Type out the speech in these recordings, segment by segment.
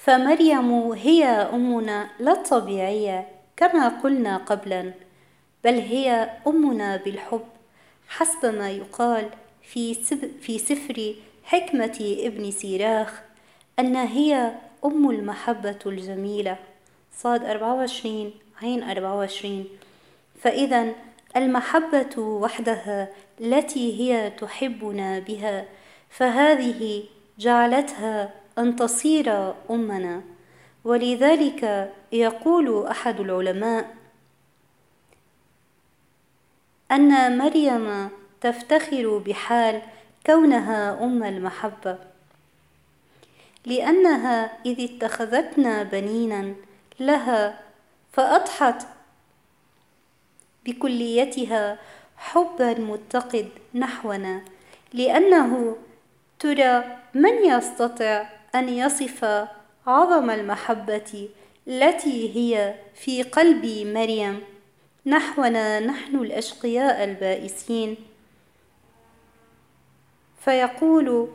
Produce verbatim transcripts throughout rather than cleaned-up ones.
فمريم هي أمنا لا الطبيعية كما قلنا قبلا، بل هي أمنا بالحب، حسب ما يقال في, في سفر حكمة ابن سيراخ أن هي أم المحبة الجميلة، صاد أربعة وعشرين عين أربعة وعشرين. فإذا المحبة وحدها التي هي تحبنا بها، فهذه جعلتها أن تصير أمنا. ولذلك يقول أحد العلماء أن مريم تفتخر بحال كونها أم المحبة، لأنها إذ اتخذتنا بنينا لها فأضحت بكليتها حبا متقد نحونا، لأنه ترى من يستطيع أن يصف عظم المحبة التي هي في قلب مريم نحونا نحن الأشقياء البائسين. فيقول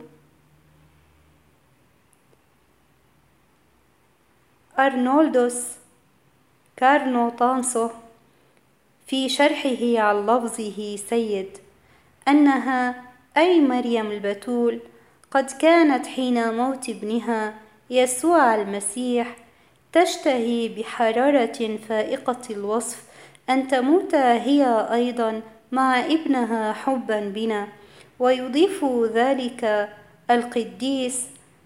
أرنولدوس كارنوتانسو في شرحه عن لفظه سيد أنها أي مريم البتول قد كانت حين موت ابنها يسوع المسيح تشتهي بحرارة فائقة الوصف أن تموت هي أيضا مع ابنها حبا بنا. ويضيف ذلك القديس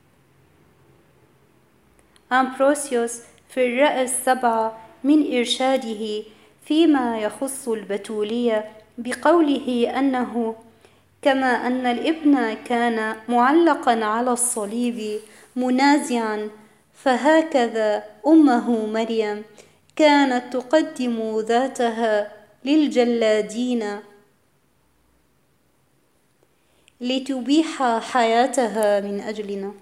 أمبروسيوس في الرأي السبعة من إرشاده فيما يخص البتولية بقوله أنه كما أن الابن كان معلقا على الصليب منازعا، فهكذا أمه مريم كانت تقدم ذاتها للجلادين لتبيح حياتها من أجلنا.